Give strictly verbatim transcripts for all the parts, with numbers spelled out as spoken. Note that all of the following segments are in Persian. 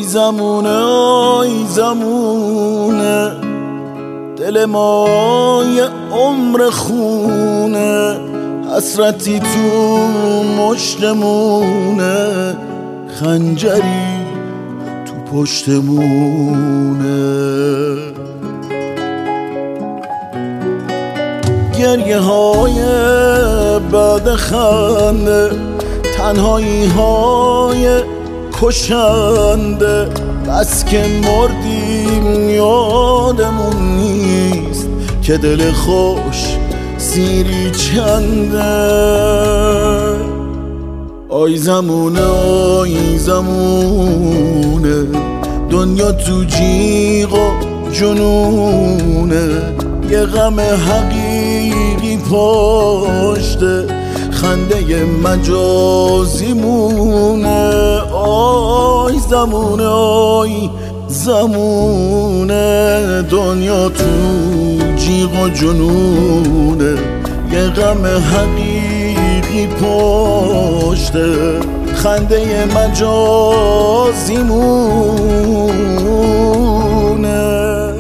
زمونه آی زمونه دل ما یه عمر خونه حسرتی تو مشتمونه خنجری تو پشتمونه گریه های بعد خنده تنهایی های کشنده بس که مردیم یادمون نیست که دل خوش سیری چنده آی زمونه آی زمونه دنیا تو جیغ و جنونه یه غم حقیقی پشته خنده مجازی مونه آی زمونه آی زمونه دنیا تو جیغ و جنونه یه غم حقیقی پشته خنده مجازی مونه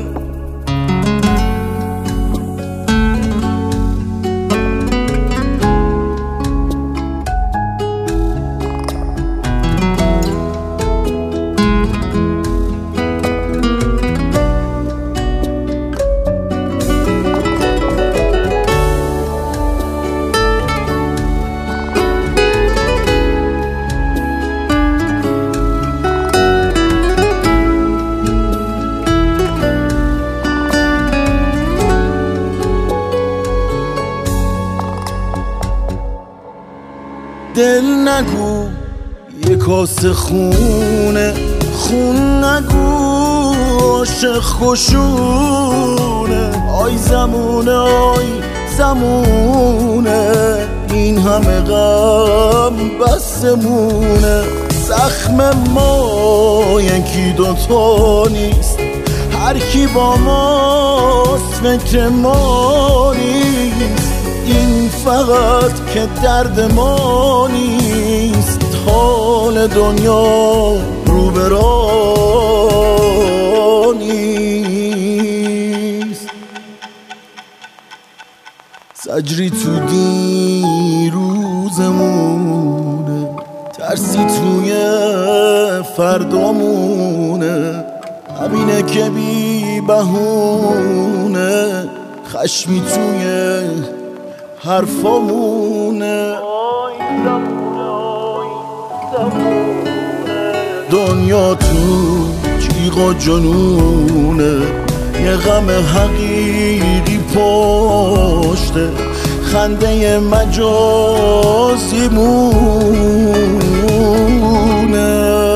دل نگو یه کاسه خونه خون نگو عاشق خوشونه آی زمونه آی زمونه این همه غم بسمونه زخم ما یکی دوتا نیست هر کی با ماست فکر ما نیست این فقط که درد ما نیست حال دنیا رو به راه نیست زجری تو دیروزمونه ترسی توی فردامونه همینه که بی بهونه خشمی توی حرفامونه دنیا تو جیغ و جنونه یه غم حقیقی پشته خنده مجازی مونه